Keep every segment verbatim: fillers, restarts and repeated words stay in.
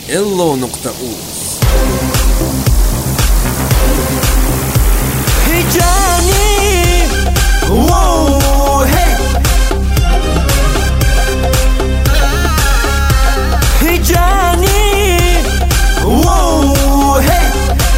ello nokta uz. Hey Johnny, whoa, hey. Hey Johnny, whoa, hey.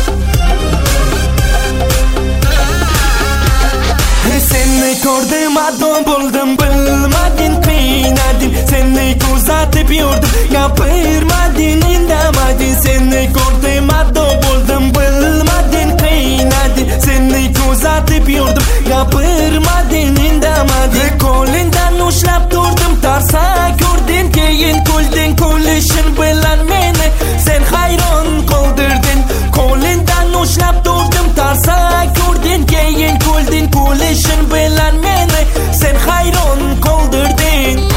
Seni gördüm adam buldum bilmadin kıynadin. Seni kuzatip yordum yapırmadin indamadin. Seni gördüm adam buldum bilmadin kıynadin. Seni kuzatip yordum yapırmadin indamadin. Kolinden uçlap durdum tarsa gördün keyin kuldin. Kulişin bilen meni sen hayran kaldırdın. Kolinden uçlap durdum tarsa gördün keyin kuldin. Kulişin bilen meni sen hayran kaldırdın.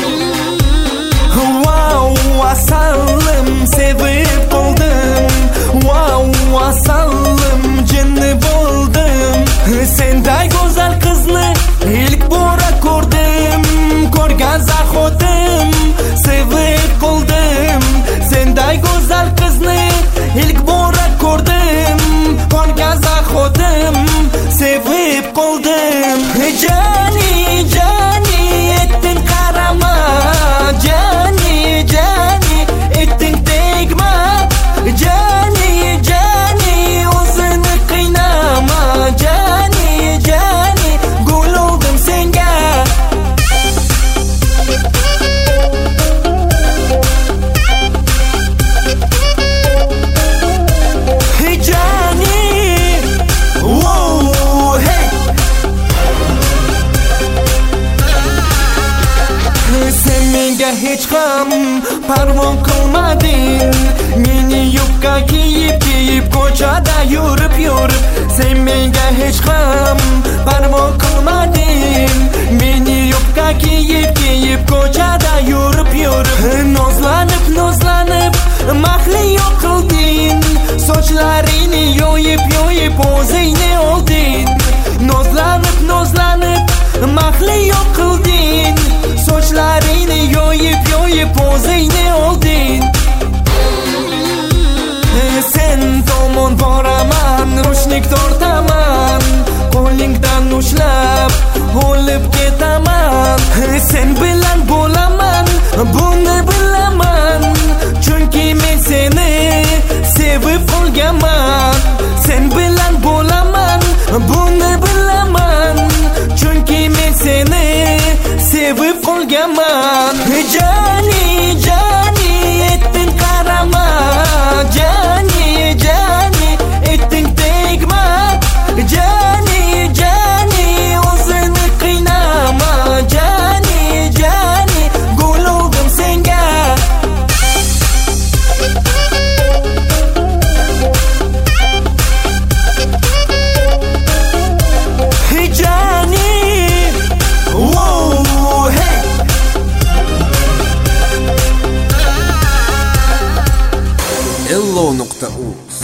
Wow, asalım sevip oldum. Wow, asalım cennet buldum. Senden güzel kızını ilk bora gördüm. Korgan zahodim sevip oldum. Senden güzel kızını ilk bora gördüm. Korgan zahodim sevip oldum. Johnny, Johnny ettin karama. Johnny, Johnny ettin tegma. Johnny, Johnny o'zini qiynama. Johnny, Johnny gul oldum senga. Hey Johnny, whoa, hey. Sen menga hech ham parvo qilmading. Meni yubka kiyib kiyib ko'chada yurib yurib. Sen menga hech ham parvo qilmading. Meni yubka kiyib kiyib ko'chada yurib yurib. Nozlanib nozlanib mahliyo qilding. Sochlarini yoyib yoyib o'zingni olding. Nozlanib nozlanib mahliyo qilding. Sochlarini yoyib yoyib o'zingni olding. Sen tomon boraman, rushnik tortaman. Qo'lingdan ushlab o'lib ketaman. Sen bilan bo'laman, buni bilaman. Chunki men seni sevib qolganman. Sen bilan bo'laman, buni bilaman. Chunki men seni sevib qolganman. Johnny, Johnny ettin qarama. Johnny, Johnny ettin tegma. Johnny, Johnny o'zini qiynama. Johnny, Johnny gul oldum senga. Hey Johnny, whoa, hey. ello nokta uz.